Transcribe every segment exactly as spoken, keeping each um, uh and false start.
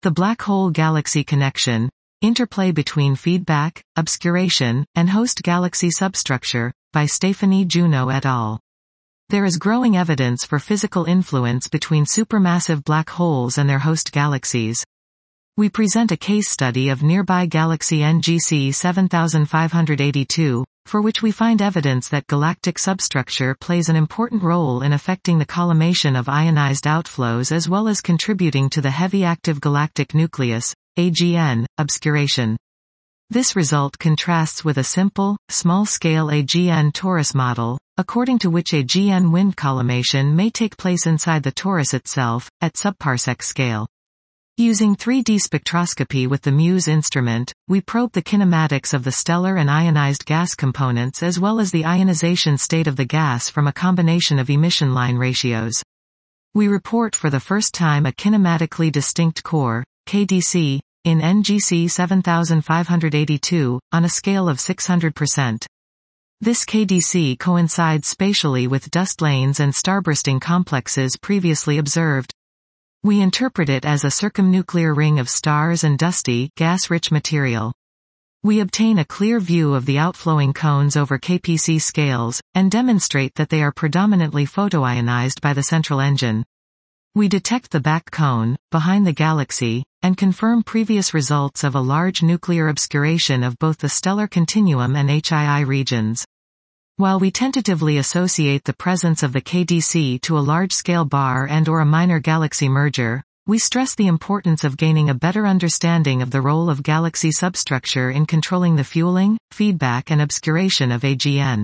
The black hole galaxy connection, interplay between feedback, obscuration, and host galaxy substructure, by Stefani Juno et al. There is growing evidence for physical influence between supermassive black holes and their host galaxies. We present a case study of nearby galaxy N G C seven five eight two, for which we find evidence that galactic substructure plays an important role in affecting the collimation of ionized outflows as well as contributing to the heavy active galactic nucleus, A G N, obscuration. This result contrasts with a simple, small-scale A G N torus model, according to which A G N wind collimation may take place inside the torus itself, at subparsec scale. Using three D spectroscopy with the MUSE instrument, we probe the kinematics of the stellar and ionized gas components as well as the ionization state of the gas from a combination of emission line ratios. We report for the first time a kinematically distinct core, K D C, in N G C seven five eight two, on a scale of six hundred percent. This K D C coincides spatially with dust lanes and starbursting complexes previously observed. We interpret it as a circumnuclear ring of stars and dusty, gas-rich material. We obtain a clear view of the outflowing cones over K P C scales, and demonstrate that they are predominantly photoionized by the central engine. We detect the back cone, behind the galaxy, and confirm previous results of a large nuclear obscuration of both the stellar continuum and H I I regions. While we tentatively associate the presence of the K D C to a large-scale bar and or a minor galaxy merger, we stress the importance of gaining a better understanding of the role of galaxy substructure in controlling the fueling, feedback and obscuration of A G N.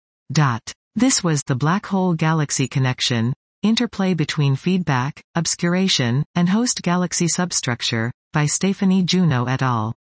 Dot. This was the black hole galaxy connection, interplay between feedback, obscuration, and host galaxy substructure, by Stefani Juno et al.